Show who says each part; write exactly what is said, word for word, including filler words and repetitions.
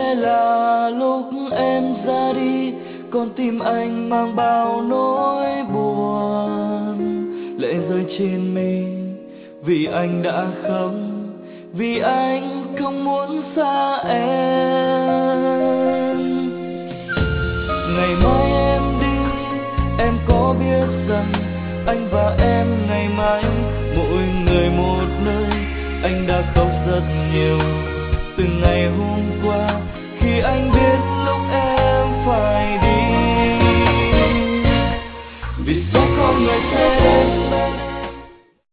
Speaker 1: sẽ là lúc em ra đi, con tim anh mang bao nỗi buồn. Lệ rơi trên mi vì anh đã không, vì anh không muốn xa em. Ngày mai em đi, em có biết rằng anh và em ngày mai mỗi người một nơi. Anh đã khóc rất nhiều từ ngày hôm qua khi anh biết lúc em phải đi. Vì sao không người sẽ